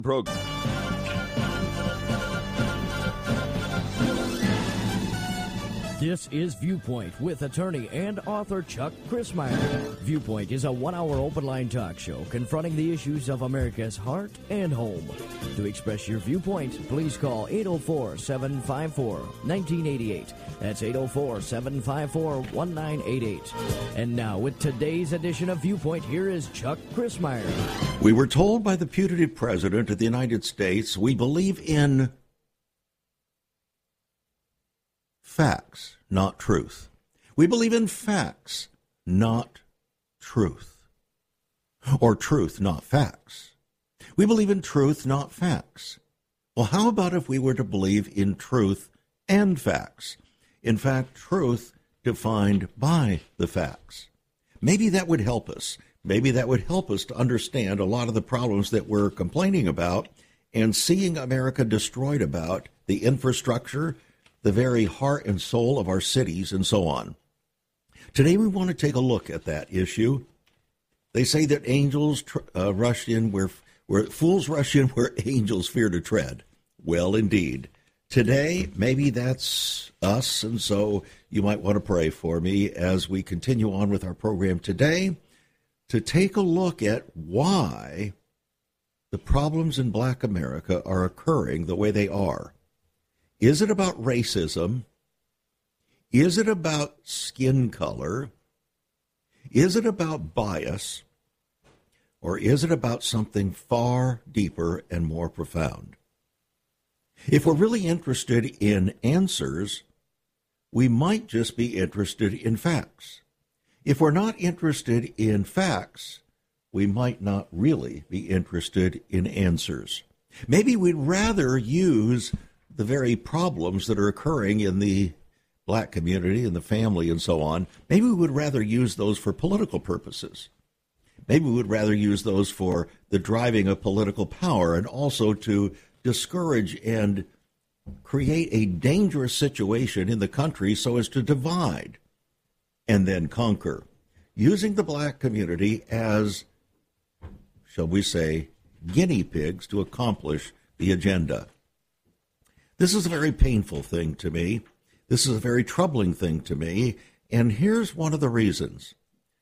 program. This is Viewpoint with attorney and author Chuck Crismier. Viewpoint is a one-hour open-line talk show confronting the issues of America's heart and home. To express your viewpoint, please call 804-754-1988. That's 804-754-1988. And now, with today's edition of Viewpoint, here is Chuck Crismier. We were told by the putative president of the United States, we believe in facts, not truth. We believe in facts, not truth. Or truth, not facts. We believe in truth, not facts. Well, how about if we were to believe in truth and facts? In fact, truth defined by the facts. Maybe that would help us. Maybe that would help us to understand a lot of the problems that we're complaining about and seeing America destroyed about, the infrastructure, the very heart and soul of our cities, and so on. Today we want to take a look at that issue. They say that angels rush in where fools rush in where angels fear to tread. Well, indeed. Today, maybe that's us, and so you might want to pray for me as we continue on with our program today to take a look at why the problems in Black America are occurring the way they are. Is it about racism? Is it about skin color? Is it about bias? Or is it about something far deeper and more profound? If we're really interested in answers, we might just be interested in facts. If we're not interested in facts, we might not really be interested in answers. Maybe we'd rather use the very problems that are occurring in the Black community and the family and so on, maybe we would rather use those for political purposes. Maybe we would rather use those for the driving of political power and also to discourage and create a dangerous situation in the country so as to divide and then conquer, using the Black community as, shall we say, guinea pigs to accomplish the agenda. This is a very painful thing to me. This is a very troubling thing to me. And here's one of the reasons.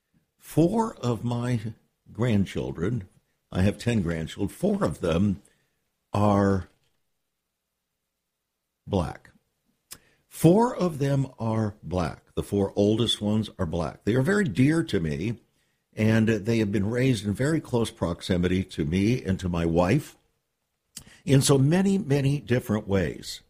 4 of my grandchildren, I have 10 grandchildren, 4 of them are Black. 4 of them are Black. The 4 oldest ones are Black. They are very dear to me, and they have been raised in very close proximity to me and to my wife in so many, many different ways.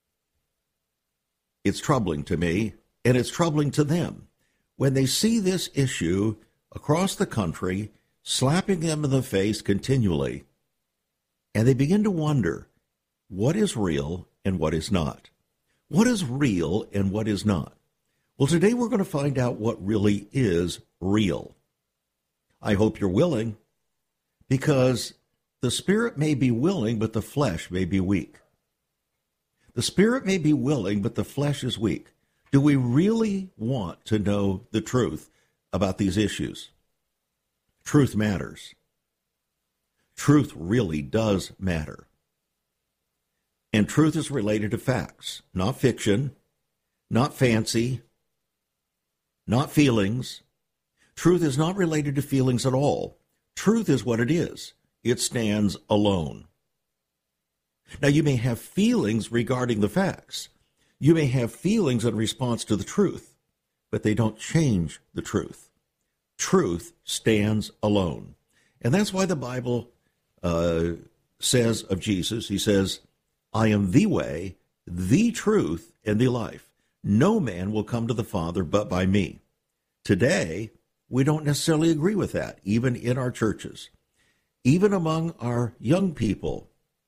It's troubling to me, and it's troubling to them when they see this issue across the country slapping them in the face continually, and they begin to wonder what is real and what is not. What is real and what is not? Well, today we're going to find out what really is real. I hope you're willing, because the spirit may be willing, but the flesh may be weak. The spirit may be willing, but the flesh is weak. Do we really want to know the truth about these issues? Truth matters. Truth really does matter. And truth is related to facts, not fiction, not fancy, not feelings. Truth is not related to feelings at all. Truth is what it is. It stands alone. Now, you may have feelings regarding the facts. You may have feelings in response to the truth, but they don't change the truth. Truth stands alone. And that's why the Bible says of Jesus, he says, I am the way, the truth, and the life. No man will come to the Father but by me. Today, we don't necessarily agree with that, even in our churches. Even among our young people,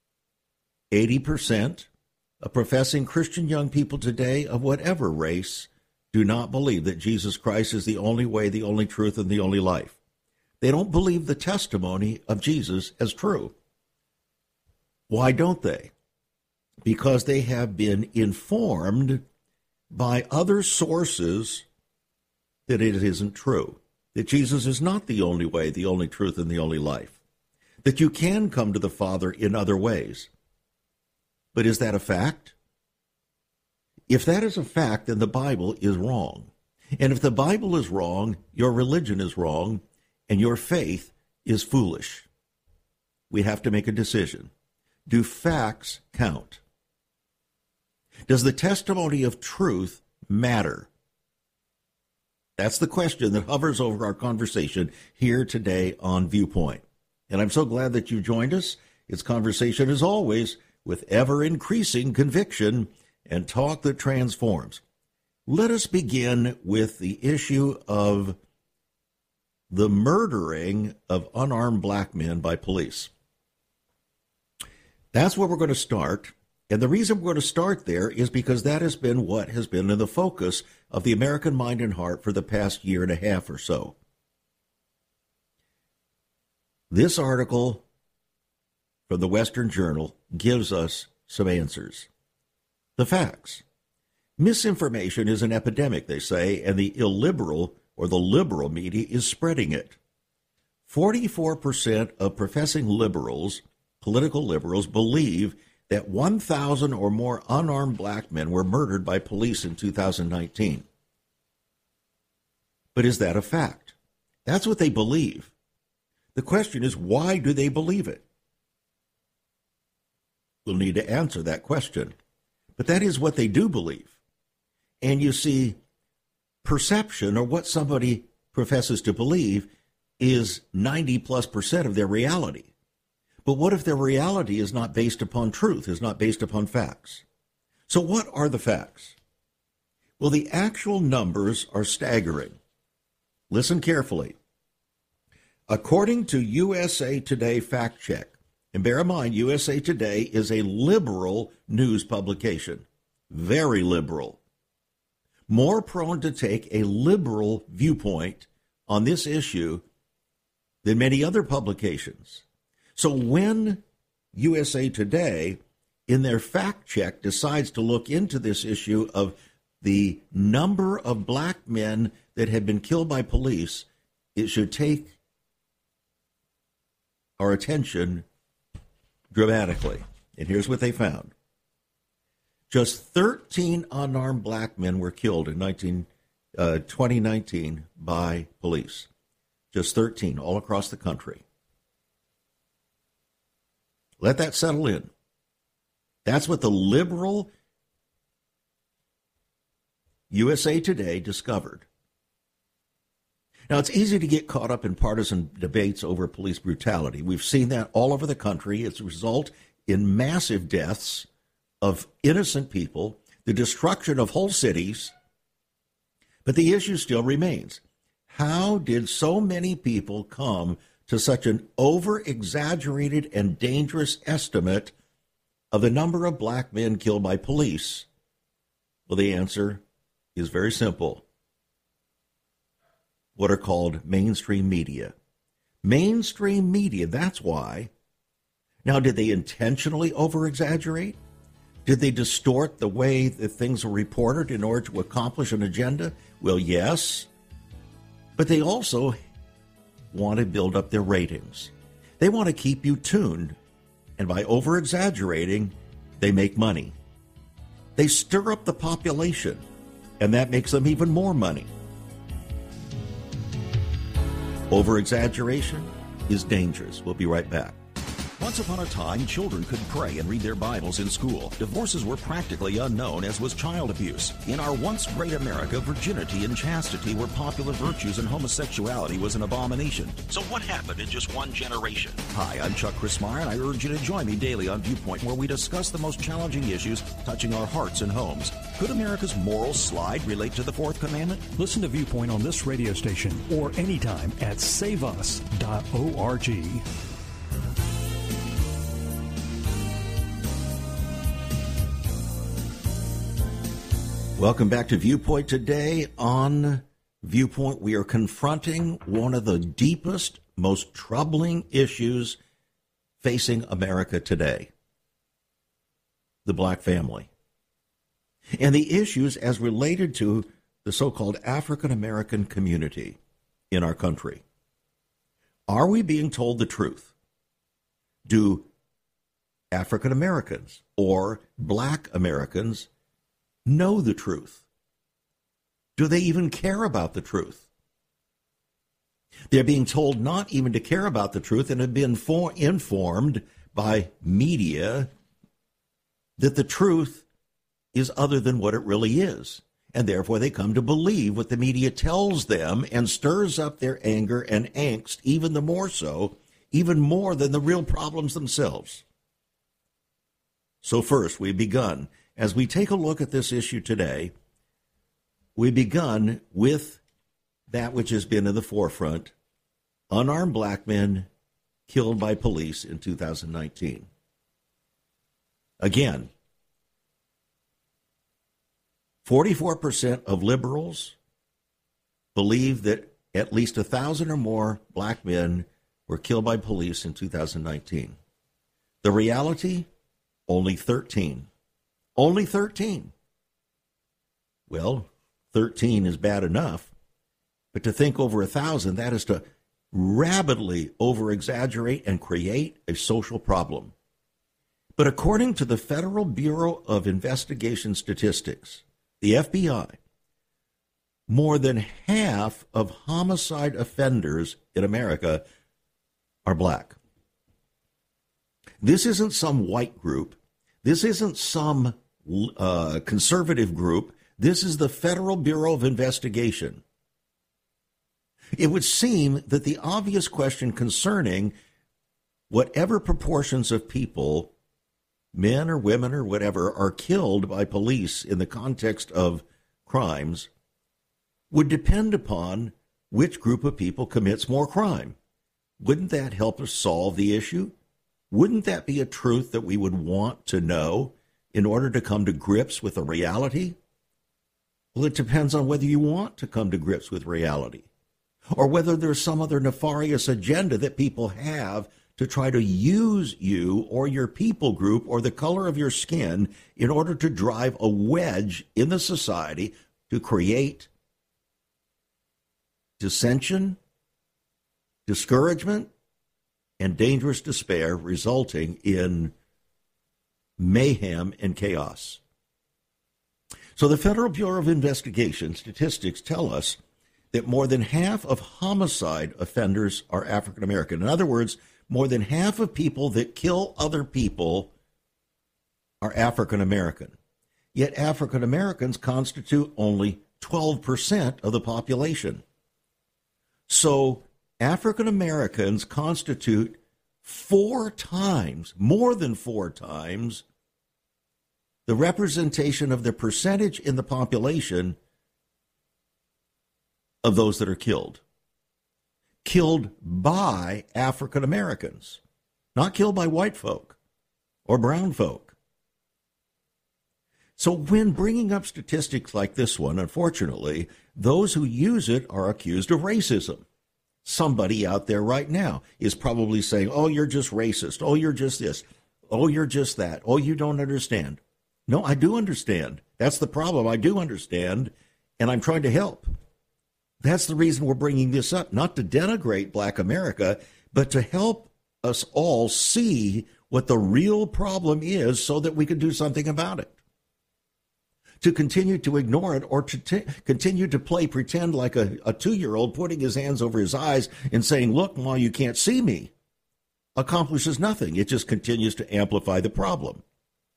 80% of professing Christian young people today of whatever race do not believe that Jesus Christ is the only way, the only truth, and the only life. They don't believe the testimony of Jesus as true. Why don't they? Because they have been informed by other sources that it isn't true, that Jesus is not the only way, the only truth, and the only life. that you can come to the Father in other ways. But is that a fact? If that is a fact, then the Bible is wrong. And if the Bible is wrong, your religion is wrong, and your faith is foolish. We have to make a decision. Do facts count? Does the testimony of truth matter? That's the question that hovers over our conversation here today on Viewpoint. And I'm so glad that you joined us. It's conversation, as always, with ever-increasing conviction and talk that transforms. Let us begin with the issue of the murdering of unarmed black men by police. That's where we're going to start. And the reason we're going to start there is because that has been what has been in the focus of the American mind and heart for the past year and a half or so. This article from the Western Journal gives us some answers. The facts. Misinformation is an epidemic, they say, and the illiberal or the liberal media is spreading it. 44% of professing liberals, political liberals, believe that 1,000 or more unarmed black men were murdered by police in 2019. But is that a fact? That's what they believe. The question is, why do they believe it? We'll need to answer that question. But that is what they do believe. And you see, perception, or what somebody professes to believe, is 90+% of their reality. But what if their reality is not based upon truth, is not based upon facts? So what are the facts? Well, the actual numbers are staggering. Listen carefully. According to USA Today Fact Check, and bear in mind, USA Today is a liberal news publication, very liberal, more prone to take a liberal viewpoint on this issue than many other publications. So when USA Today, in their fact check, decides to look into this issue of the number of black men that have been killed by police, it should take our attention dramatically. And here's what they found. Just 13 unarmed black men were killed in 2019 by police. Just 13 all across the country. Let that settle in. That's what the liberal USA Today discovered. Now, it's easy to get caught up in partisan debates over police brutality. We've seen that all over the country. It's a result in massive deaths of innocent people, the destruction of whole cities. But the issue still remains. How did so many people come to such an over-exaggerated and dangerous estimate of the number of black men killed by police? Well, the answer is very simple. What are called mainstream media. Mainstream media, that's why. Now, did they intentionally over-exaggerate? Did they distort the way that things are reported in order to accomplish an agenda? Well, yes. But they also want to build up their ratings. They want to keep you tuned. And by over-exaggerating, they make money. They stir up the population, and that makes them even more money. Over-exaggeration is dangerous. We'll be right back. Once upon a time, children could pray and read their Bibles in school. Divorces were practically unknown, as was child abuse. In our once great America, virginity and chastity were popular virtues and homosexuality was an abomination. So what happened in just one generation? Hi, I'm Chuck Chrismire, and I urge you to join me daily on Viewpoint, where we discuss the most challenging issues touching our hearts and homes. Could America's moral slide relate to the Fourth Commandment? Listen to Viewpoint on this radio station or anytime at saveus.org. Welcome back to Viewpoint. Today on Viewpoint, we are confronting one of the deepest, most troubling issues facing America today, the black family, and the issues as related to the so-called African American community in our country. Are we being told the truth? Do African Americans or Black Americans know the truth? Do they even care about the truth? They're being told not even to care about the truth and have been informed by media that the truth is other than what it really is. And therefore they come to believe what the media tells them and stirs up their anger and angst even the more so, even more than the real problems themselves. So first, we've begun, as we take a look at this issue today, we begun with that which has been in the forefront, unarmed black men killed by police in 2019. Again, 44% of liberals believe that at least 1,000 or more black men were killed by police in 2019. The reality, only 13. Only 13. Well, 13 is bad enough, but to think over 1,000, that is to rapidly over-exaggerate and create a social problem. But according to the Federal Bureau of Investigation Statistics, the FBI, more than half of homicide offenders in America are black. This isn't some white group. This isn't some conservative group. This is the Federal Bureau of Investigation. It would seem that the obvious question concerning whatever proportions of people, men or women or whatever, are killed by police in the context of crimes would depend upon which group of people commits more crime. Wouldn't that help us solve the issue? Wouldn't that be a truth that we would want to know in order to come to grips with a reality? Well, it depends on whether you want to come to grips with reality or whether there's some other nefarious agenda that people have to try to use you or your people group or the color of your skin in order to drive a wedge in the society to create dissension, discouragement, and dangerous despair, resulting in mayhem and chaos. So the Federal Bureau of Investigation statistics tell us that more than half of homicide offenders are African American. In other words, more than half of people that kill other people are African American. Yet African Americans constitute only 12% of the population. So African Americans constitute 4 times, more than 4 times, the representation of the percentage in the population of those that are killed. Killed by African Americans, not killed by white folk or brown folk. So when bringing up statistics like this one, unfortunately, those who use it are accused of racism. Somebody out there right now is probably saying, oh, you're just racist. Oh, you're just this. Oh, you're just that. Oh, you don't understand. No, I do understand. That's the problem. I do understand, and I'm trying to help. That's the reason we're bringing this up, not to denigrate Black America, but to help us all see what the real problem is so that we can do something about it. To continue to ignore it or to continue to play pretend like a 2-year-old putting his hands over his eyes and saying, look, Ma, you can't see me, accomplishes nothing. It just continues to amplify the problem.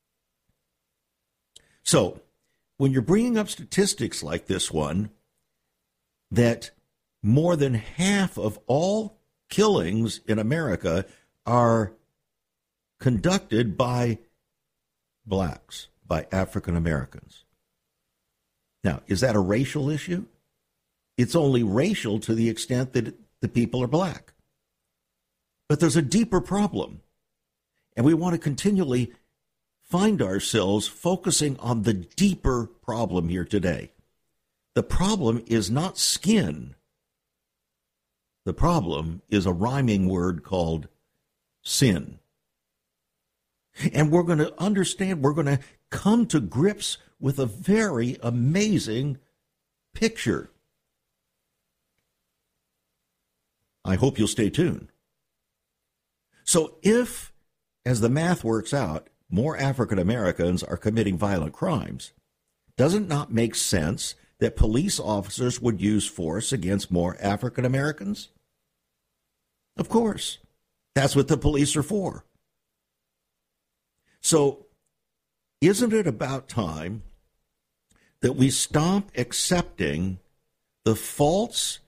So when you're bringing up statistics like this one, that more than half of all killings in America are conducted by blacks, by African Americans. Now, is that a racial issue? It's only racial to the extent that the people are black. But there's a deeper problem, and we want to continually find ourselves focusing on the deeper problem here today. The problem is not skin. The problem is a rhyming word called sin. And we're going to understand, we're going to come to grips with a very amazing picture. I hope you'll stay tuned. So if as the math works out, more African Americans are committing violent crimes. Does it not make sense that police officers would use force against more African Americans? Of course. That's what the police are for. So, isn't it about time that we stop accepting the false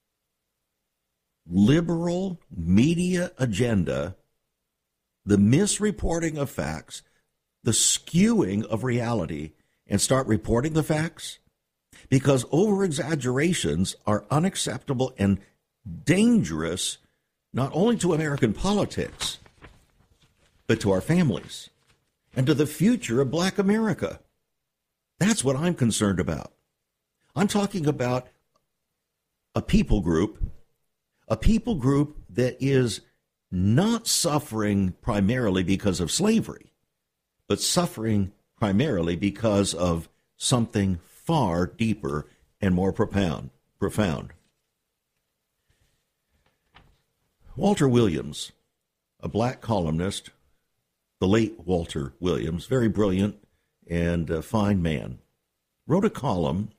liberal media agenda, the misreporting of facts, the skewing of reality, and start reporting the facts? Because over-exaggerations are unacceptable and dangerous, not only to American politics, but to our families and to the future of Black America. That's what I'm concerned about. I'm talking about a people group that is not suffering primarily because of slavery, but suffering primarily because of something far deeper and more profound. Walter Williams, a Black columnist, the late Walter Williams, very brilliant and fine man, wrote a column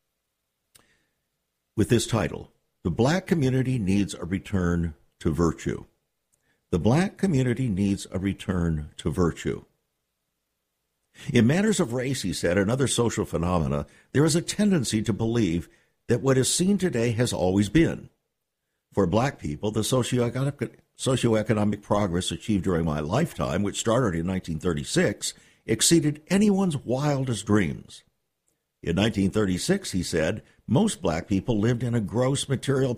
with this title, "The Black Community Needs a Return to Virtue." The Black community needs a return to virtue. In matters of race, he said, and other social phenomena, there is a tendency to believe that what is seen today has always been. For Black people, the socioeconomic progress achieved during my lifetime, which started in 1936, exceeded anyone's wildest dreams. In 1936, he said, most Black people lived in gross material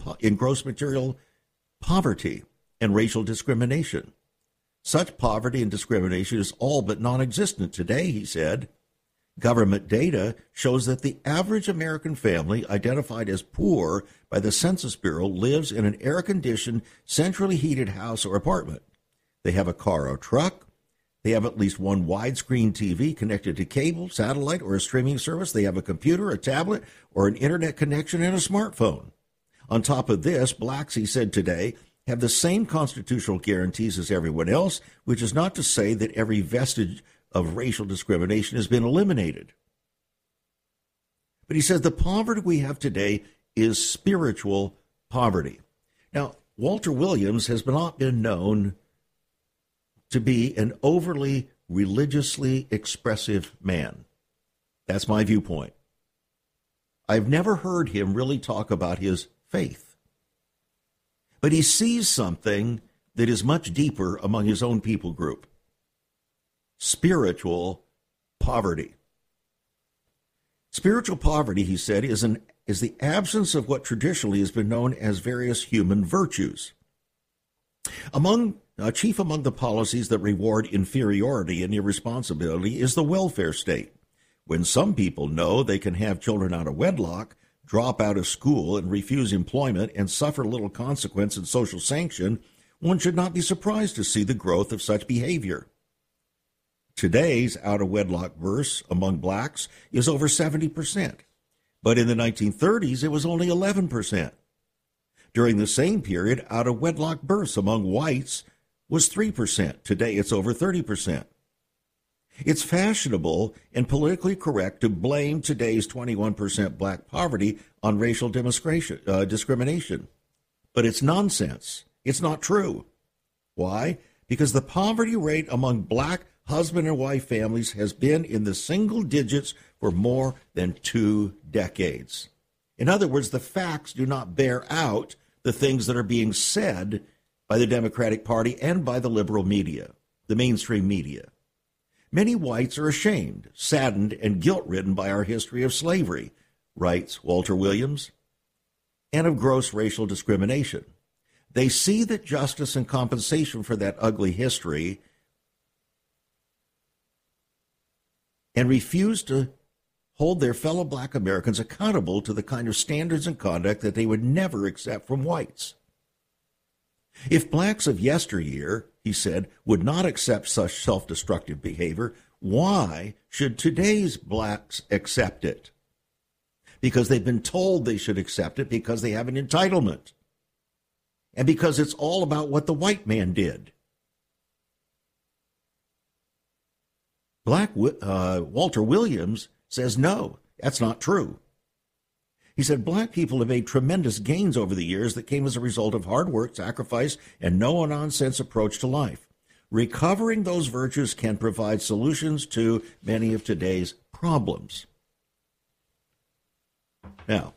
poverty and racial discrimination. Such poverty and discrimination is all but non-existent today, he said. Government data shows that the average American family identified as poor by the Census Bureau lives in an air-conditioned, centrally heated house or apartment. They have a car or truck. They have at least one widescreen TV connected to cable, satellite, or a streaming service. They have a computer, a tablet, or an internet connection and a smartphone. On top of this, Blacks, he said today, have the same constitutional guarantees as everyone else, which is not to say that every vestige of racial discrimination has been eliminated. But he says the poverty we have today is spiritual poverty. Now, Walter Williams has not been known to be an overly religiously expressive man. That's my viewpoint. I've never heard him really talk about his faith. But he sees something that is much deeper among his own people group. Spiritual poverty. Spiritual poverty, he said, is the absence of what traditionally has been known as various human virtues. Chief among the policies that reward inferiority and irresponsibility is the welfare state. When some people know they can have children out of wedlock, drop out of school and refuse employment and suffer little consequence and social sanction, one should not be surprised to see the growth of such behavior. Today's out-of-wedlock births among Blacks is over 70%, but in the 1930s it was only 11%. During the same period, out-of-wedlock births among whites was 3%. Today it's over 30%. It's fashionable and politically correct to blame today's 21% Black poverty on racial discrimination. But it's nonsense. It's not true. Why? Because the poverty rate among Black husband and wife families has been in the single digits for more than 2 decades. In other words, the facts do not bear out the things that are being said by the Democratic Party and by the liberal media, the mainstream media. Many whites are ashamed, saddened, and guilt-ridden by our history of slavery, writes Walter Williams, and of gross racial discrimination. They see that justice and compensation for that ugly history and refuse to hold their fellow Black Americans accountable to the kind of standards and conduct that they would never accept from whites. If Blacks of yesteryear, he said, would not accept such self-destructive behavior, why should today's Blacks accept it? Because they've been told they should accept it because they have an entitlement. And because it's all about what the white man did. Walter Williams says, no, that's not true. He said, black people have made tremendous gains over the years that came as a result of hard work, sacrifice, and no-nonsense approach to life. Recovering those virtues can provide solutions to many of today's problems. Now,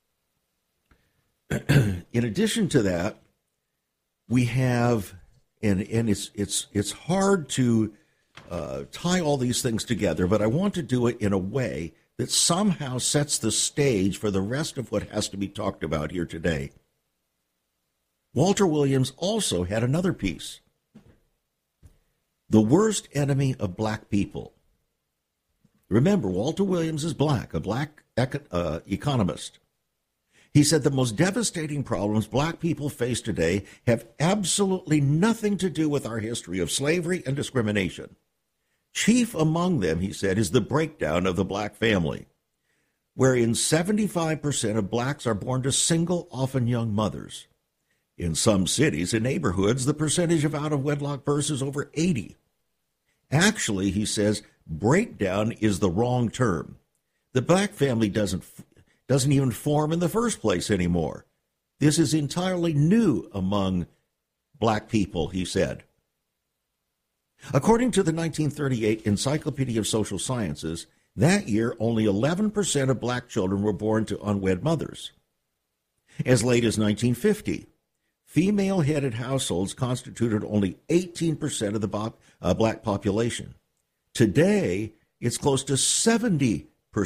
in addition to that, we have, and it's hard to tie all these things together, but I want to do it in a way that somehow sets the stage for the rest of what has to be talked about here today. Walter Williams also had another piece. The worst enemy of black people. Remember, Walter Williams is black, a black economist. He said the most devastating problems black people face today have absolutely nothing to do with our history of slavery and discrimination. Chief among them, he said, is the breakdown of the black family, wherein 75% of blacks are born to single, often young mothers. In some cities and neighborhoods, the percentage of out-of-wedlock births is over 80%. Actually, he says, breakdown is the wrong term. The black family doesn't even form in the first place anymore. This is entirely new among black people, he said. According to the 1938 Encyclopedia of Social Sciences, that year only 11% of black children were born to unwed mothers. As late as 1950, female-headed households constituted only 18% of the black population. Today, it's close to 70%.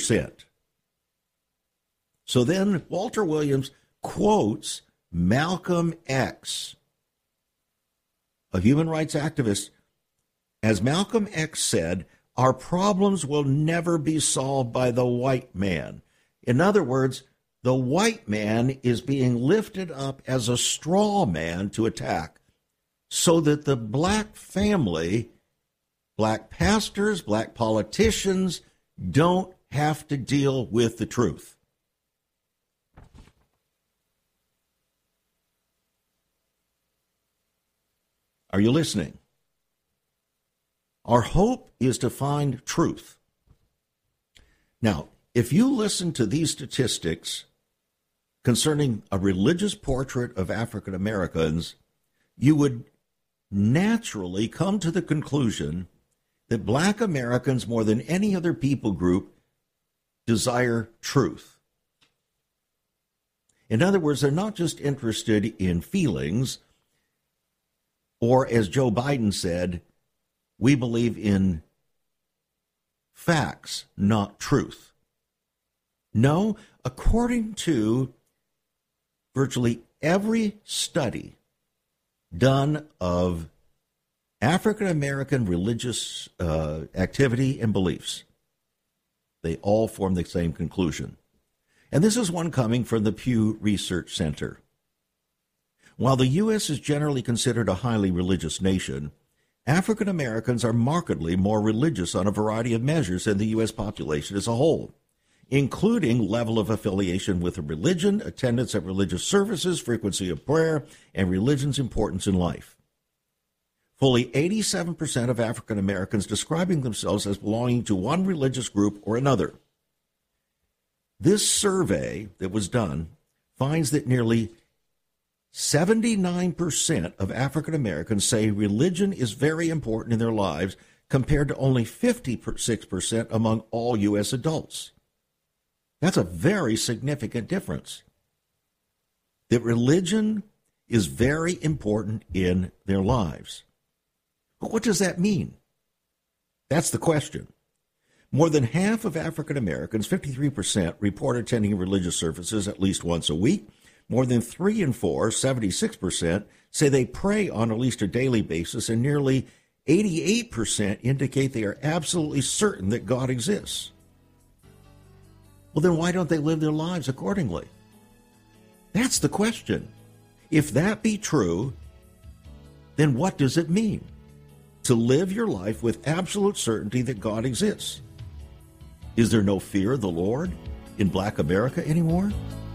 So then Walter Williams quotes Malcolm X, a human rights activist. As Malcolm X said, our problems will never be solved by the white man. In other words, the white man is being lifted up as a straw man to attack so that the black family, black pastors, black politicians don't have to deal with the truth. Are you listening? Our hope is to find truth. Now, if you listen to these statistics concerning a religious portrait of African Americans, you would naturally come to the conclusion that black Americans, more than any other people group, desire truth. In other words, they're not just interested in feelings, or as Joe Biden said, we believe in facts, not truth. No, according to virtually every study done of African American religious activity and beliefs, they all form the same conclusion. And this is one coming from the Pew Research Center. While the U.S. is generally considered a highly religious nation, African Americans are markedly more religious on a variety of measures than the U.S. population as a whole, including level of affiliation with a religion, attendance at religious services, frequency of prayer, and religion's importance in life. Fully 87% of African Americans describing themselves as belonging to one religious group or another. This survey that was done finds that nearly 79% of African Americans say religion is very important in their lives, compared to only 56% among all U.S. adults. That's a very significant difference. That religion is very important in their lives. But what does that mean? That's the question. More than half of African Americans, 53%, report attending religious services at least once a week. More than 3 in 4, 76%, say they pray on at least a daily basis, and nearly 88% indicate they are absolutely certain that God exists. Well, then why don't they live their lives accordingly? That's the question. If that be true, then what does it mean to live your life with absolute certainty that God exists? Is there no fear of the Lord in Black America anymore?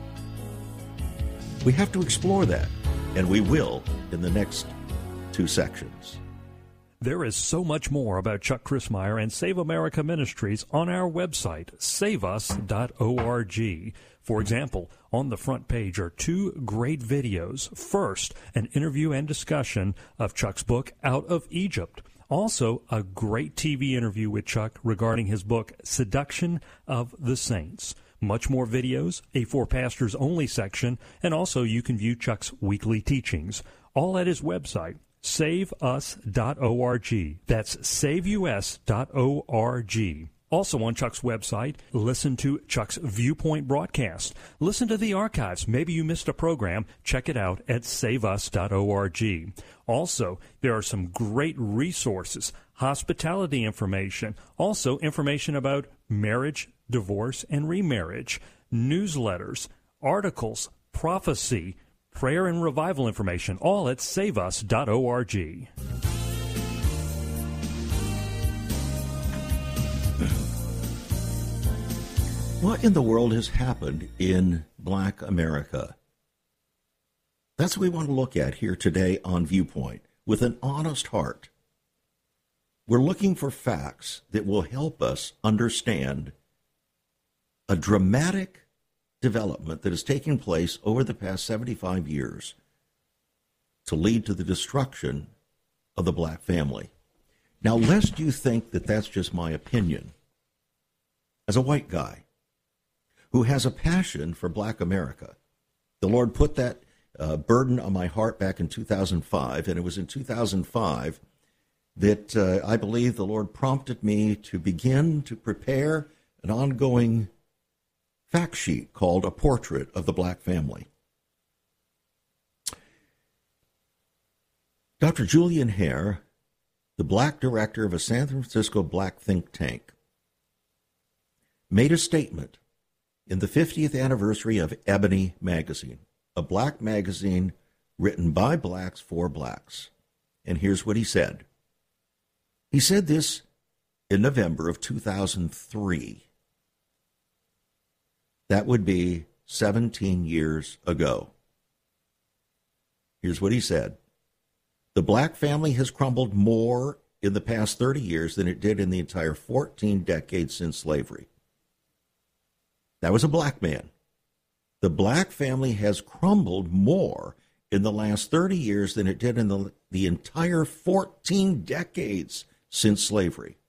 We have to explore that, and we will in the next 2 sections. There is so much more about Chuck Crismier and Save America Ministries on our website, saveus.org. For example, on the front page are two great videos. First, an interview and discussion of Chuck's book, Out of Egypt. Also, a great TV interview with Chuck regarding his book, Seduction of the Saints. Much more videos, a For Pastors Only section, and also you can view Chuck's weekly teachings, all at his website, saveus.org. That's saveus.org. Also on Chuck's website, listen to Chuck's Viewpoint broadcast. Listen to the archives. Maybe you missed a program. Check it out at saveus.org. Also, there are some great resources, hospitality information, also information about marriage, divorce, and remarriage, newsletters, articles, prophecy, prayer and revival information, all at saveus.org. What in the world has happened in Black America? That's what we want to look at here today on Viewpoint with an honest heart. We're looking for facts that will help us understand a dramatic development that has taken place over the past 75 years to lead to the destruction of the black family. Now, lest you think that that's just my opinion, as a white guy who has a passion for Black America, the Lord put that burden on my heart back in 2005, and it was in 2005 that I believe the Lord prompted me to begin to prepare an ongoing fact sheet called A Portrait of the Black Family. Dr. Julian Hare, the black director of a San Francisco black think tank, made a statement in the 50th anniversary of Ebony magazine, a black magazine written by blacks for blacks. And here's what he said. He said this in November of 2003. That would be 17 years ago. Here's what he said. The black family has crumbled more in the past 30 years than it did in the entire 14 decades since slavery. That was a black man. The black family has crumbled more in the last 30 years than it did in the entire 14 decades since slavery.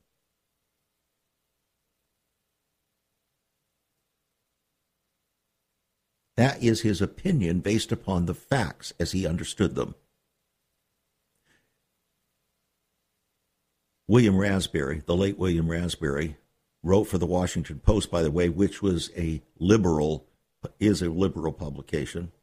That is his opinion based upon the facts as he understood them. William Raspberry, the late William Raspberry, wrote for the Washington Post, by the way, which is a liberal publication.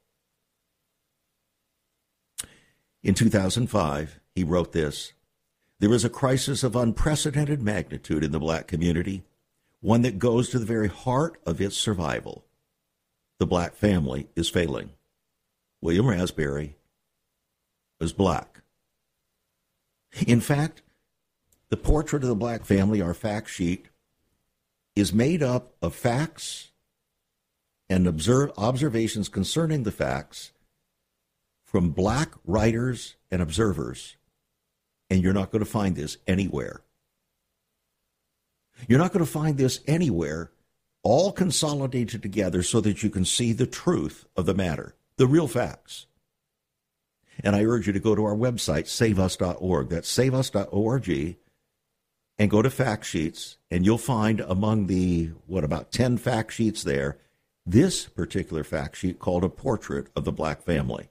In 2005, he wrote this: there is a crisis of unprecedented magnitude in the black community, one that goes to the very heart of its survival. The black family is failing. William Raspberry was black. In fact, the Portrait of the Black Family, our fact sheet, is made up of facts and observations concerning the facts from black writers and observers. And you're not going to find this anywhere. You're not going to find this anywhere, all consolidated together so that you can see the truth of the matter, the real facts. And I urge you to go to our website, saveus.org. That's saveus.org. And go to fact sheets, and you'll find among the, about 10 fact sheets there, this particular fact sheet called A Portrait of the Black Family.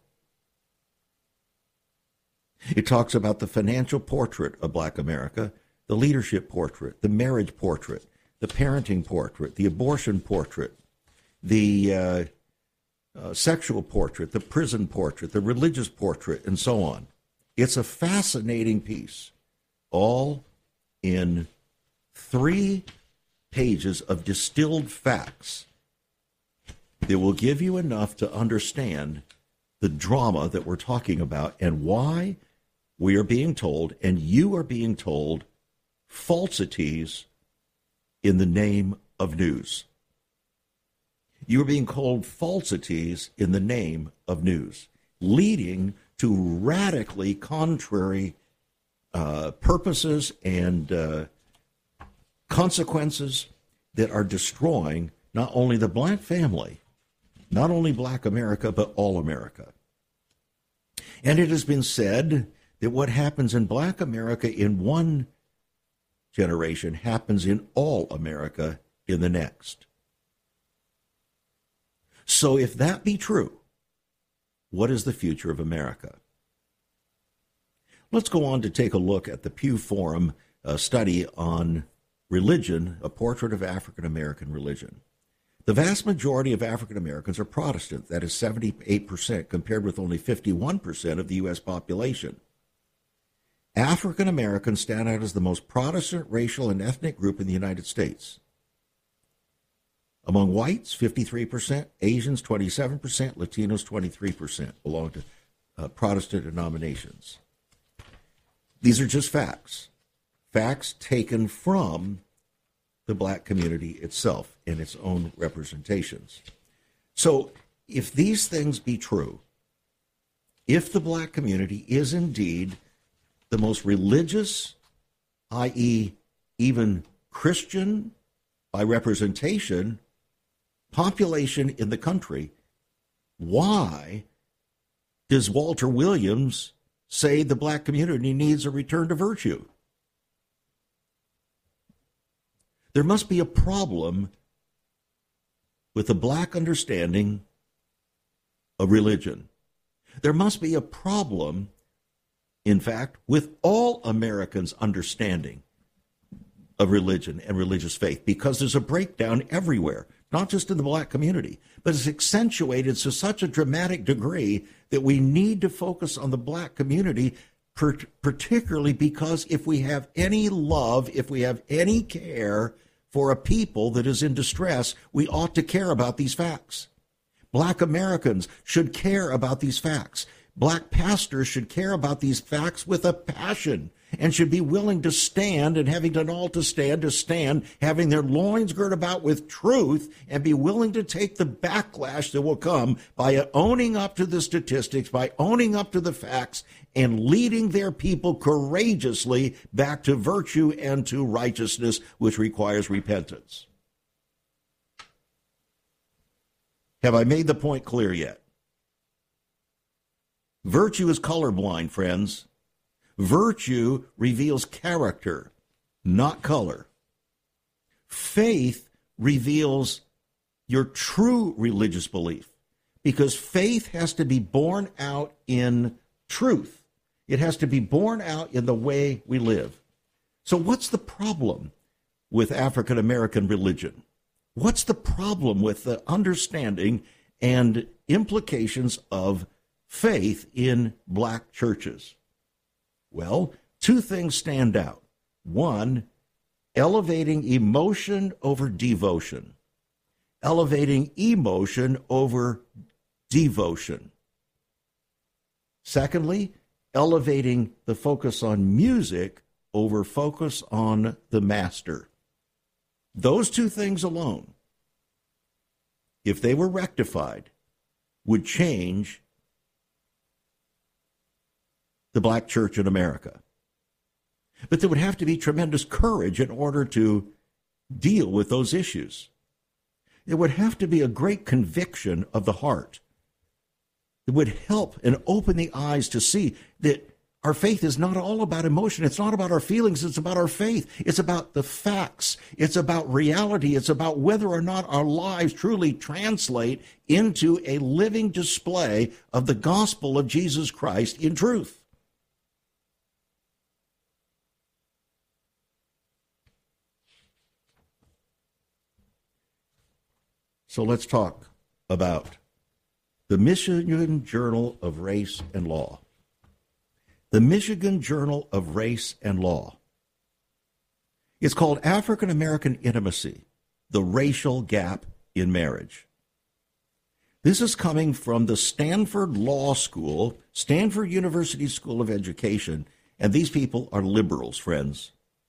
It talks about the financial portrait of Black America, the leadership portrait, the marriage portrait, the parenting portrait, the abortion portrait, the sexual portrait, the prison portrait, the religious portrait, and so on. It's a fascinating piece, all in 3 pages of distilled facts that will give you enough to understand the drama that we're talking about and why we are being told, and you are being told, falsities in the name of news. You are being called falsities in the name of news, leading to radically contrary purposes and consequences that are destroying not only the black family, not only black America, but all America. And it has been said that what happens in black America in one generation happens in all America in the next. So if that be true, what is the future of America? Let's go on to take a look at the Pew Forum study on religion, a portrait of African American religion. The vast majority of African Americans are Protestant, that is 78%, compared with only 51% of the U.S. population. African Americans stand out as the most Protestant racial and ethnic group in the United States. Among whites, 53%, Asians, 27%, Latinos, 23% belong to Protestant denominations. These are just facts. Facts taken from the black community itself in its own representations. So if these things be true, if the black community is indeed the most religious, i.e., even Christian by representation, population in the country, why does Walter Williams say the black community needs a return to virtue? There must be a problem with the black understanding of religion. There must be a problem, in fact, with all Americans' understanding of religion and religious faith, because there's a breakdown everywhere, not just in the black community, but it's accentuated to such a dramatic degree that we need to focus on the black community, particularly because if we have any love, if we have any care for a people that is in distress, we ought to care about these facts. Black Americans should care about these facts. Black pastors should care about these facts with a passion and should be willing to stand, and having done all to stand, having their loins girt about with truth, and be willing to take the backlash that will come by owning up to the statistics, by owning up to the facts, and leading their people courageously back to virtue and to righteousness, which requires repentance. Have I made the point clear yet? Virtue is colorblind, friends. Virtue reveals character, not color. Faith reveals your true religious belief, because faith has to be born out in truth. It has to be born out in the way we live. So what's the problem with African American religion? What's the problem with the understanding and implications of faith in black churches? Well, two things stand out. One, elevating emotion over devotion. Elevating emotion over devotion. Secondly, elevating the focus on music over focus on the master. Those two things alone, if they were rectified, would change the black church in America. But there would have to be tremendous courage in order to deal with those issues. There would have to be a great conviction of the heart. It would help and open the eyes to see that our faith is not all about emotion. It's not about our feelings. It's about our faith. It's about the facts. It's about reality. It's about whether or not our lives truly translate into a living display of the gospel of Jesus Christ in truth. So let's talk about the Michigan Journal of Race and Law. The Michigan Journal of Race and Law. It's called African American Intimacy, the Racial Gap in Marriage. This is coming from the Stanford Law School, Stanford University School of Education, and these people are liberals, friends.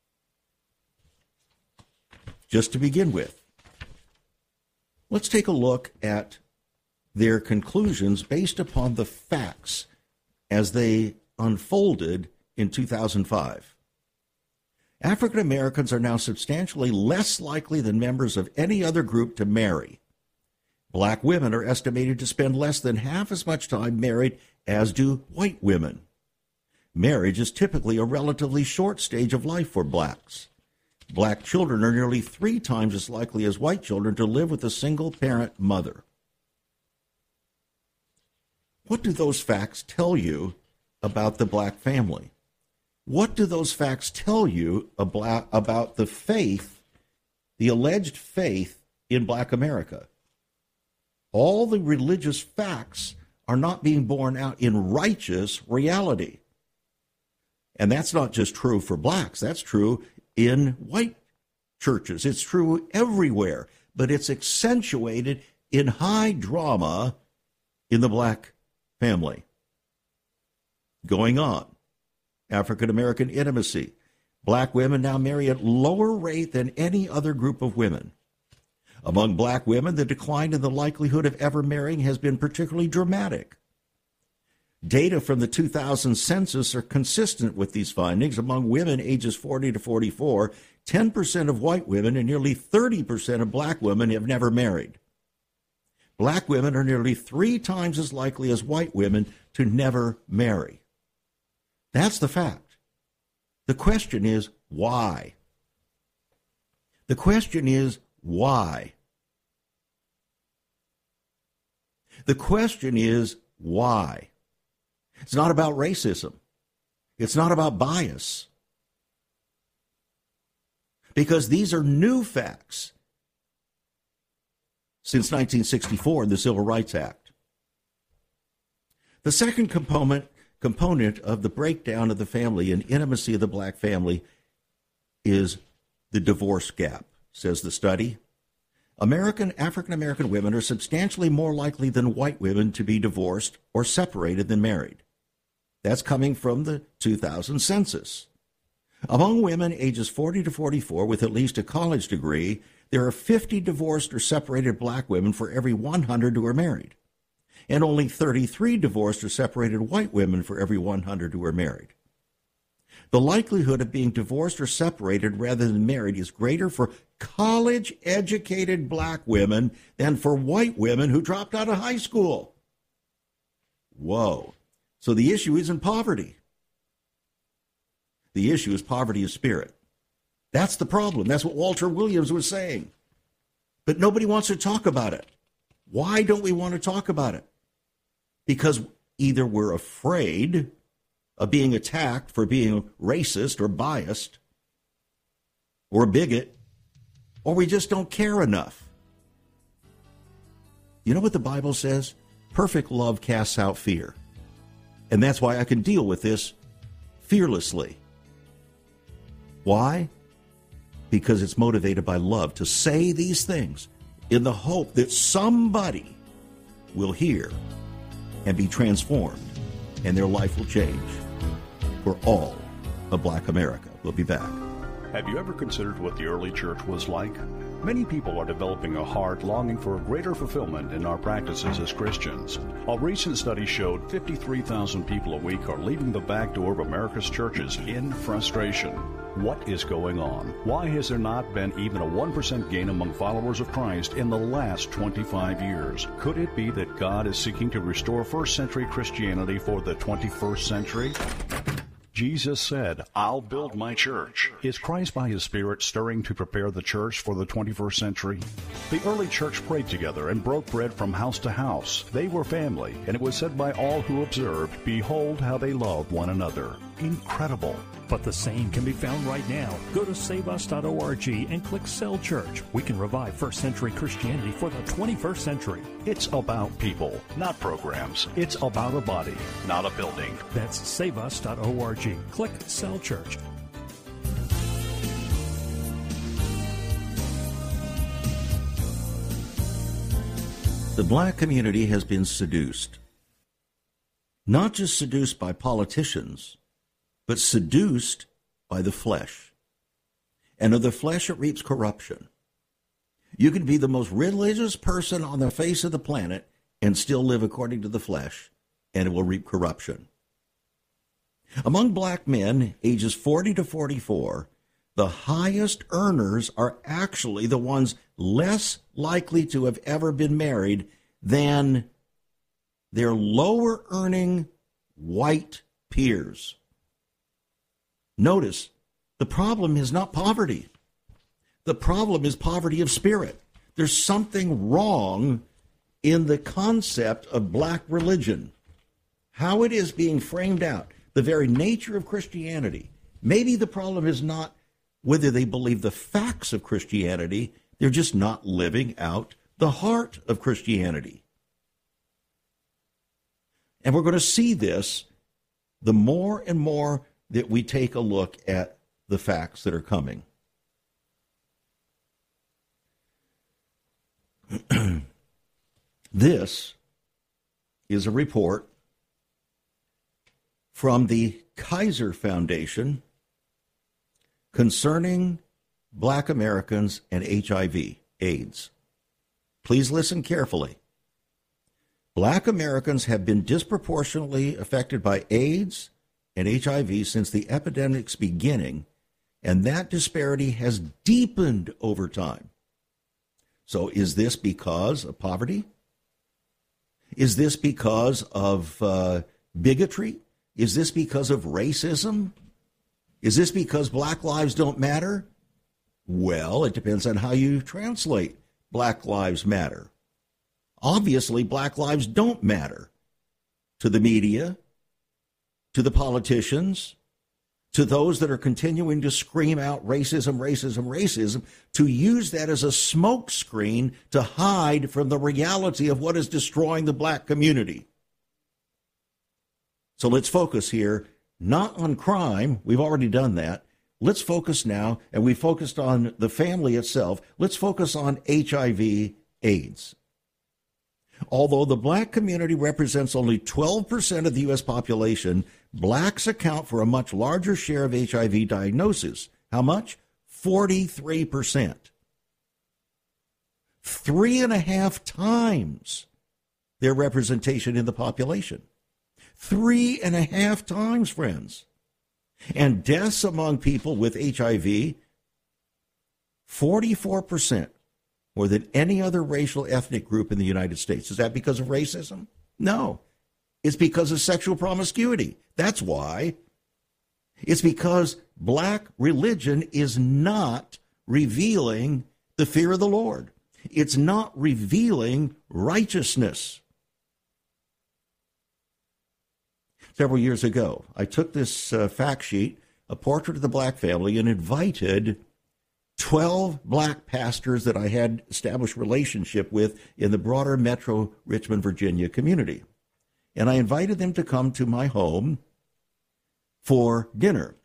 Just to begin with, let's take a look at their conclusions based upon the facts as they unfolded in 2005. African Americans are now substantially less likely than members of any other group to marry. Black women are estimated to spend less than half as much time married as do white women. Marriage is typically a relatively short stage of life for blacks. Black children are nearly 3 times as likely as white children to live with a single-parent mother. What do those facts tell you about the black family? What do those facts tell you about the faith, the alleged faith in black America? All the religious facts are not being borne out in righteous reality. And that's not just true for blacks. That's true in white churches. It's true everywhere. But it's accentuated in high drama in the black family. Going on. African American intimacy. Black women now marry at lower rate than any other group of women. Among black women, the decline in the likelihood of ever marrying has been particularly dramatic. Data from the 2000 census are consistent with these findings. Among women ages 40 to 44, 10% of white women and nearly 30% of black women have never married. Black women are nearly 3 times as likely as white women to never marry. That's the fact. The question is, why? The question is, why? The question is, why? It's not about racism. It's not about bias. Because these are new facts since 1964 in the Civil Rights Act. The second component of the breakdown of the family and intimacy of the black family is the divorce gap, says the study. African American women are substantially more likely than white women to be divorced or separated than married. That's coming from the 2000 census. Among women ages 40 to 44 with at least a college degree, there are 50 divorced or separated black women for every 100 who are married, and only 33 divorced or separated white women for every 100 who are married. The likelihood of being divorced or separated rather than married is greater for college-educated black women than for white women who dropped out of high school. Whoa. So the issue isn't poverty. The issue is poverty of spirit. That's the problem. That's what Walter Williams was saying. But nobody wants to talk about it. Why don't we want to talk about it? Because either we're afraid of being attacked for being racist or biased or a bigot, or we just don't care enough. You know what the Bible says? Perfect love casts out fear. And that's why I can deal with this fearlessly. Why? Because it's motivated by love to say these things in the hope that somebody will hear and be transformed and their life will change for all of black America. We'll be back. Have you ever considered what the early church was like? Many people are developing a heart longing for a greater fulfillment in our practices as Christians. A recent study showed 53,000 people a week are leaving the back door of America's churches in frustration. What is going on? Why has there not been even a 1% gain among followers of Christ in the last 25 years? Could it be that God is seeking to restore first-century Christianity for the 21st century? Jesus said, "I'll build my church." Is Christ by His Spirit stirring to prepare the church for the 21st century? The early church prayed together and broke bread from house to house. They were family, and it was said by all who observed, "Behold how they love one another." Incredible. But the same can be found right now. Go to saveus.org and click Cell Church. We can revive first century Christianity for the 21st century. It's about people, not programs. It's about a body, not a building. That's saveus.org. Click Cell Church. The black community has been seduced. Not just seduced by politicians, but seduced by the flesh. And of the flesh it reaps corruption. You can be the most religious person on the face of the planet and still live according to the flesh, and it will reap corruption. Among black men ages 40 to 44, the highest earners are actually the ones less likely to have ever been married than their lower earning white peers. Notice, the problem is not poverty. The problem is poverty of spirit. There's something wrong in the concept of black religion, how it is being framed out, the very nature of Christianity. Maybe the problem is not whether they believe the facts of Christianity, they're just not living out the heart of Christianity. And we're going to see this the more and more that we take a look at the facts that are coming. This is a report from the Kaiser Foundation concerning black Americans and HIV, AIDS. Please listen carefully. Black Americans have been disproportionately affected by AIDS and HIV since the epidemic's beginning, and that disparity has deepened over time. So is this because of poverty? Is this because of bigotry? Is this because of racism? Is this because black lives don't matter? Well, it depends on how you translate Black Lives Matter. Obviously, black lives don't matter to the media, to the politicians, to those that are continuing to scream out racism, racism, racism, to use that as a smokescreen to hide from the reality of what is destroying the black community. So let's focus here, not on crime. We've already done that. Let's focus now, and we focused on the family itself. Let's focus on HIV, AIDS. Although the black community represents only 12% of the U.S. population, blacks account for a much larger share of HIV diagnoses. How much? 43%. 3.5 times their representation in the population. 3.5 times, friends. And deaths among people with HIV, 44%. More than any other racial ethnic group in the United States. Is that because of racism? No. It's because of sexual promiscuity. That's why. It's because black religion is not revealing the fear of the Lord. It's not revealing righteousness. Several years ago, I took this fact sheet, a portrait of the black family, and invited 12 black pastors that I had established relationship with in the broader Metro Richmond, Virginia community. And I invited them to come to my home for dinner.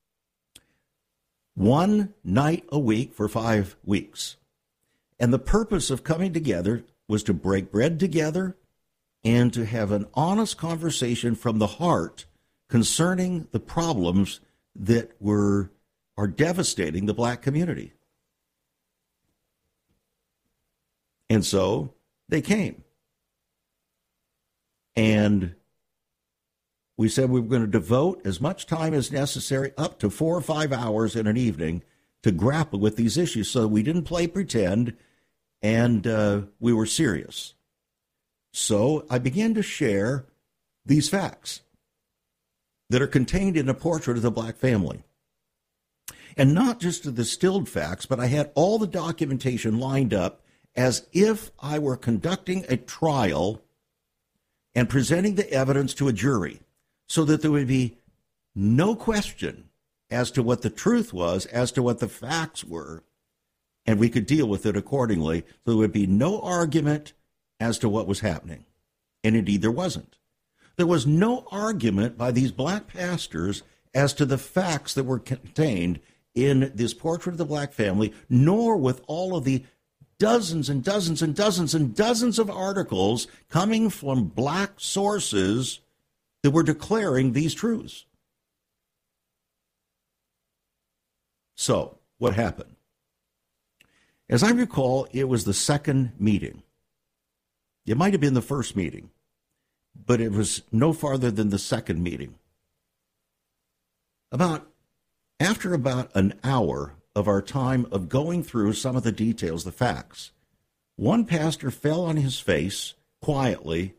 1 night a week for 5 weeks. And the purpose of coming together was to break bread together and to have an honest conversation from the heart concerning the problems that are devastating the black community. And so they came. And we said we were going to devote as much time as necessary, up to 4 or 5 hours in an evening, to grapple with these issues. So we didn't play pretend, and we were serious. So I began to share these facts that are contained in a portrait of the black family. And not just the distilled facts, but I had all the documentation lined up as if I were conducting a trial and presenting the evidence to a jury, so that there would be no question as to what the truth was, as to what the facts were, and we could deal with it accordingly. So there would be no argument as to what was happening. And indeed, there wasn't. There was no argument by these black pastors as to the facts that were contained in this portrait of the black family, nor with all of the dozens and dozens and dozens and dozens of articles coming from black sources that were declaring these truths. So, what happened? As I recall, it was the second meeting. It might have been the first meeting, but it was no farther than the second meeting. After about an hour of our time of going through some of the details, the facts, one pastor fell on his face quietly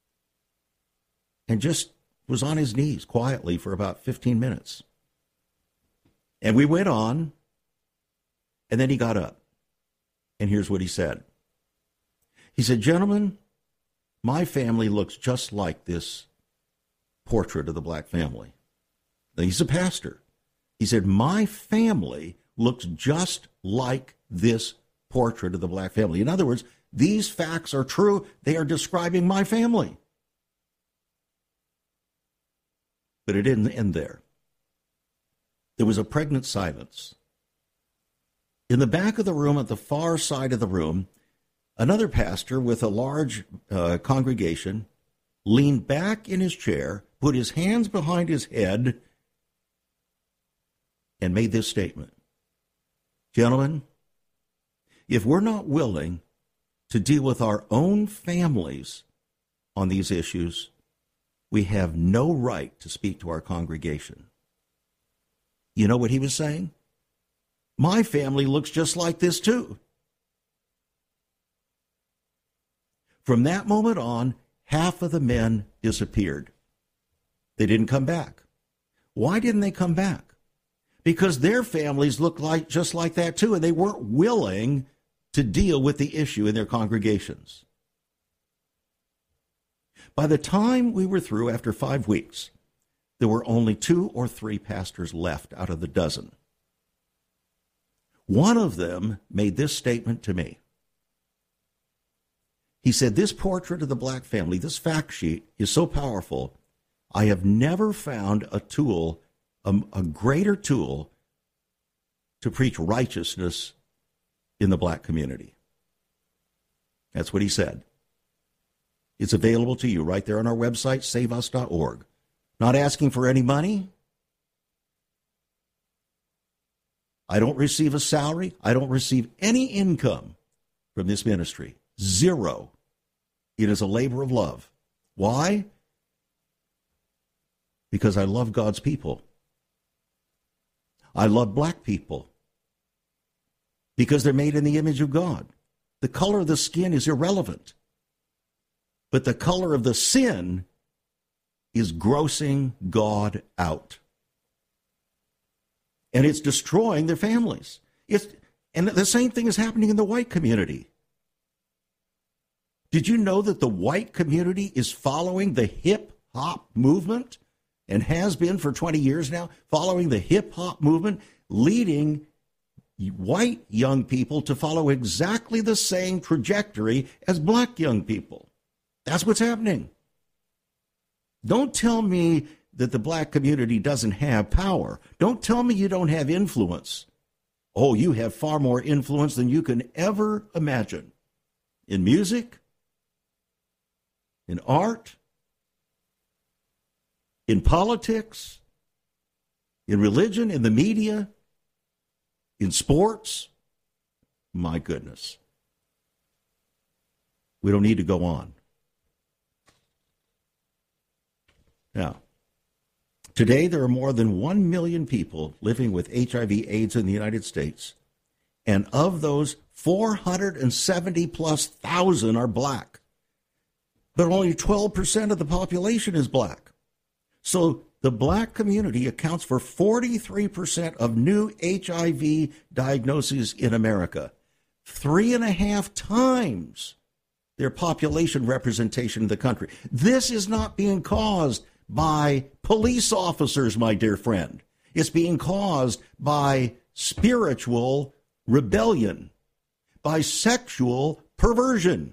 and just was on his knees quietly for about 15 minutes. And we went on, and then he got up. And here's what he said. He said, "Gentlemen, my family looks just like this portrait of the black family." Now, he's a pastor. He said, "My family looks just like this portrait of the black family." In other words, these facts are true. They are describing my family. But it didn't end there. There was a pregnant silence. In the back of the room, at the far side of the room, another pastor with a large congregation leaned back in his chair, put his hands behind his head, and made this statement. "Gentlemen, if we're not willing to deal with our own families on these issues, we have no right to speak to our congregation." You know what he was saying? My family looks just like this too. From that moment on, half of the men disappeared. They didn't come back. Why didn't they come back? Because their families looked like just like that too, and they weren't willing to deal with the issue in their congregations. By the time we were through, after 5 weeks, there were only 2 or 3 pastors left out of the dozen. One of them made this statement to me. He said, "This portrait of the black family, this fact sheet, is so powerful, I have never found a tool, a greater tool to preach righteousness in the black community." That's what he said. It's available to you right there on our website, saveus.org. Not asking for any money. I don't receive a salary. I don't receive any income from this ministry. 0. It is a labor of love. Why? Because I love God's people. I love black people because they're made in the image of God. The color of the skin is irrelevant, but the color of the sin is grossing God out. And it's destroying their families. And the same thing is happening in the white community. Did you know that the white community is following the hip-hop movement and has been for 20 years now, following the hip-hop movement, leading white young people to follow exactly the same trajectory as black young people? That's what's happening. Don't tell me that the black community doesn't have power. Don't tell me you don't have influence. Oh, you have far more influence than you can ever imagine. In music, in art, in politics, in religion, in the media, in sports. My goodness. We don't need to go on. Now, today there are more than 1 million people living with HIV/AIDS in the United States, and of those, 470+ thousand are black. But only 12% of the population is black. So the black community accounts for 43% of new HIV diagnoses in America, 3.5 times their population representation in the country. This is not being caused by police officers, my dear friend. It's being caused by spiritual rebellion, by sexual perversion.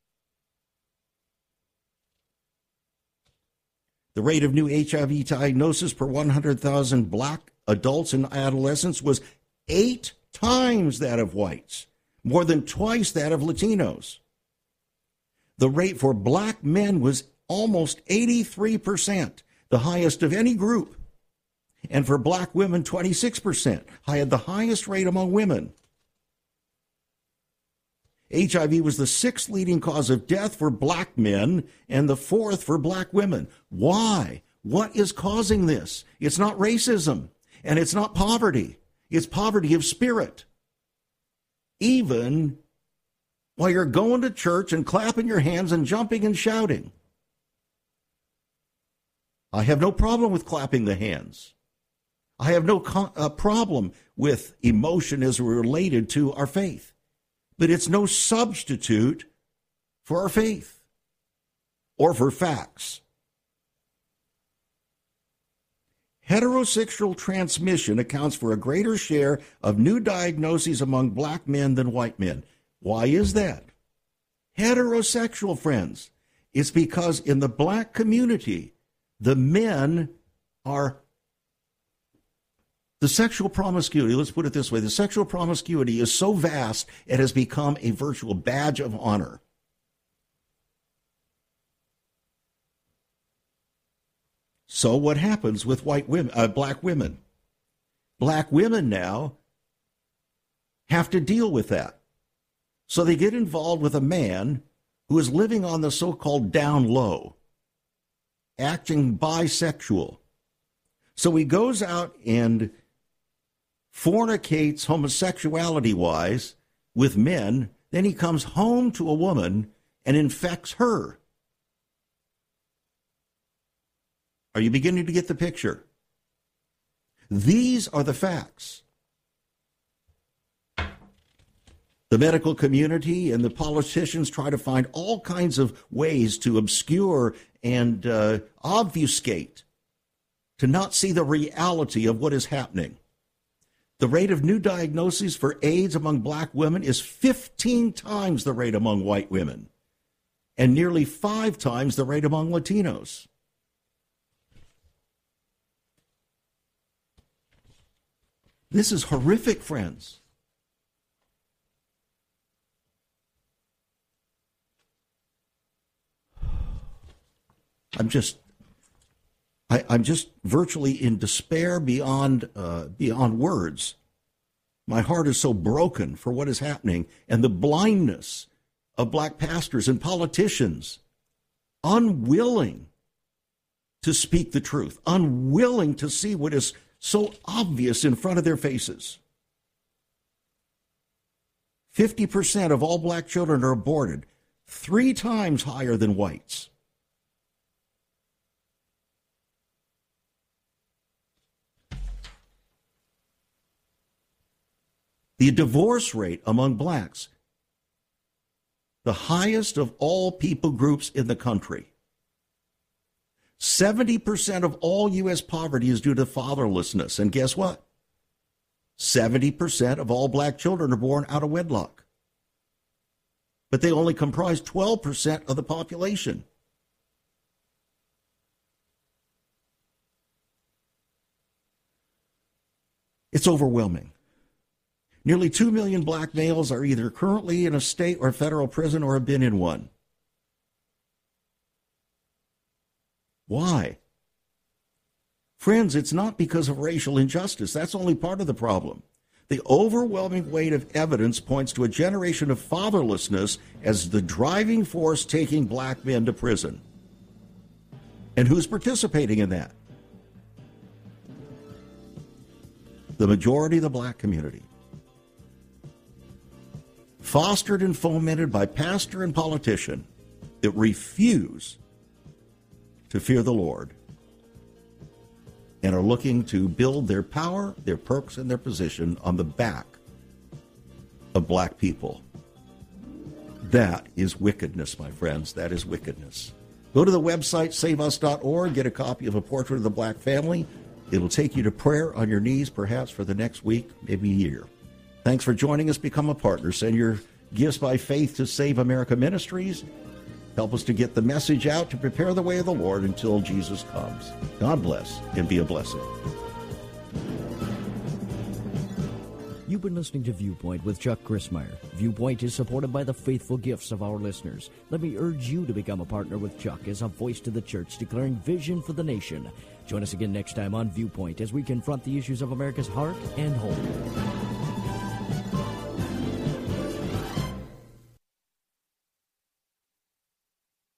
The rate of new HIV diagnosis per 100,000 black adults and adolescents was 8 times that of whites, more than twice that of Latinos. The rate for black men was almost 83%, the highest of any group. And for black women, 26%, had the highest rate among women. HIV was the 6th leading cause of death for black men and the 4th for black women. Why? What is causing this? It's not racism, and it's not poverty. It's poverty of spirit. Even while you're going to church and clapping your hands and jumping and shouting. I have no problem with clapping the hands. I have no problem with emotion as related to our faith. But it's no substitute for our faith or for facts. Heterosexual transmission accounts for a greater share of new diagnoses among black men than white men. Why is that? Heterosexual, friends. It's because in the black community, the men are, the sexual promiscuity, let's put it this way, the sexual promiscuity is so vast, it has become a virtual badge of honor. So what happens with white women, black women? Black women now have to deal with that. So they get involved with a man who is living on the so-called down low, acting bisexual. So he goes out and fornicates homosexuality-wise with men. Then he comes home to a woman and infects her. Are you beginning to get the picture? These are the facts. The medical community and the politicians try to find all kinds of ways to obscure and obfuscate, to not see the reality of what is happening. The rate of new diagnoses for AIDS among black women is 15 times the rate among white women, and nearly 5 times the rate among Latinos. This is horrific, friends. I'm just virtually in despair beyond words. My heart is so broken for what is happening and the blindness of black pastors and politicians, unwilling to speak the truth, unwilling to see what is so obvious in front of their faces. 50% of all black children are aborted, 3 times higher than whites. The divorce rate among blacks, the highest of all people groups in the country. 70% of all U.S. poverty is due to fatherlessness. And guess what? 70% of all black children are born out of wedlock. But they only comprise 12% of the population. It's overwhelming. Nearly 2 million black males are either currently in a state or federal prison or have been in one. Why? Friends, it's not because of racial injustice. That's only part of the problem. The overwhelming weight of evidence points to a generation of fatherlessness as the driving force taking black men to prison. And who's participating in that? The majority of the black community. Fostered and fomented by pastor and politician that refuse to fear the Lord and are looking to build their power, their perks, and their position on the back of black people. That is wickedness, my friends. That is wickedness. Go to the website, saveus.org, get a copy of A Portrait of the Black Family. It'll take you to prayer on your knees, perhaps for the next week, maybe a year. Thanks for joining us. Become a partner. Send your gifts by faith to Save America Ministries. Help us to get the message out to prepare the way of the Lord until Jesus comes. God bless and be a blessing. You've been listening to Viewpoint with Chuck Crismier. Viewpoint is supported by the faithful gifts of our listeners. Let me urge you to become a partner with Chuck as a voice to the church declaring vision for the nation. Join us again next time on Viewpoint as we confront the issues of America's heart and home.